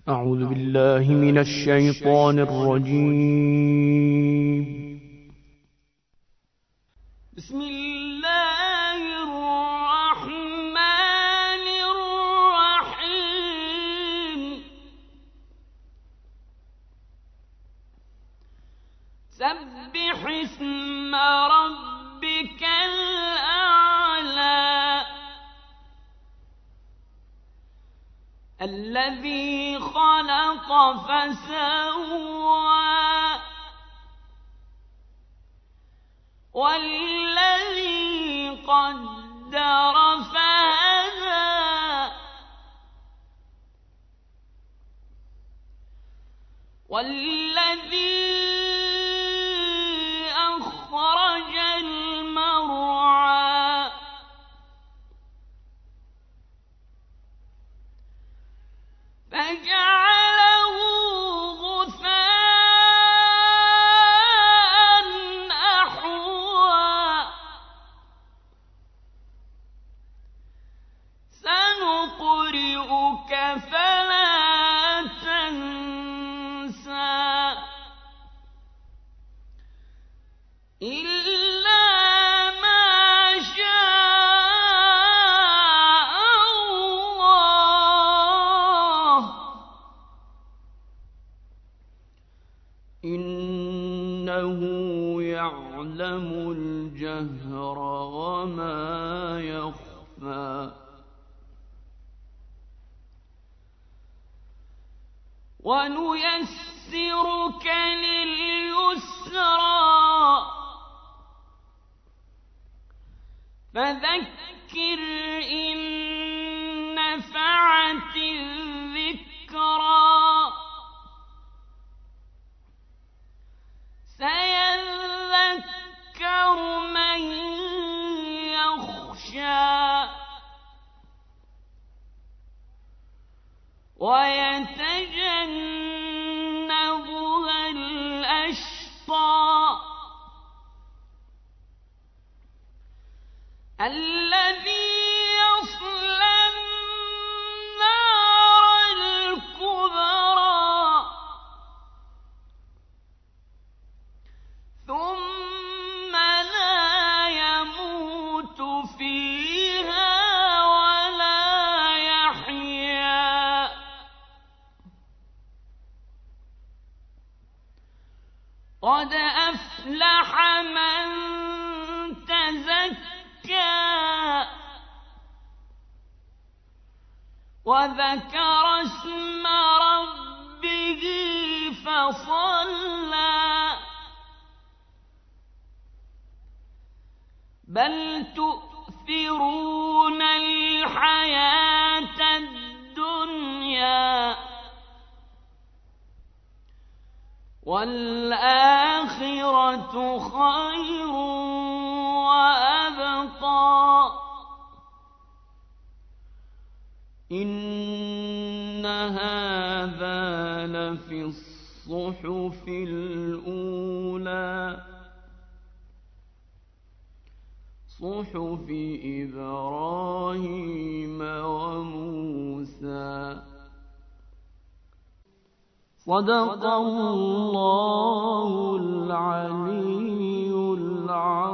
أعوذ بالله من الشيطان الرجيم. بسم الله الرحمن الرحيم. سبح اسم ربك الأعلى الذي خلق فسوى والذي قدر فهدى والذي أخرج المرعى فجعله غثاء أحوى سنقرئك فلا تنسى إلا ما شاء الله إنه يعلم الجهر وما يخفى ونيسرك لليسرى فذكر إن نفعت الذكرى سيذكر من يخشى ويتجنبها الأشقى الذي يصلى النار الكبرى ثم لا يموت فيها ولا يحيا قد أفلح من تزكى وذكر اسم ربه فصلى بل تؤثرون الحياة الدنيا والآخرة خير وأبقى إن هذا لفي الصحف الأولى صحف إبراهيم وموسى صدق الله العلي العظيم.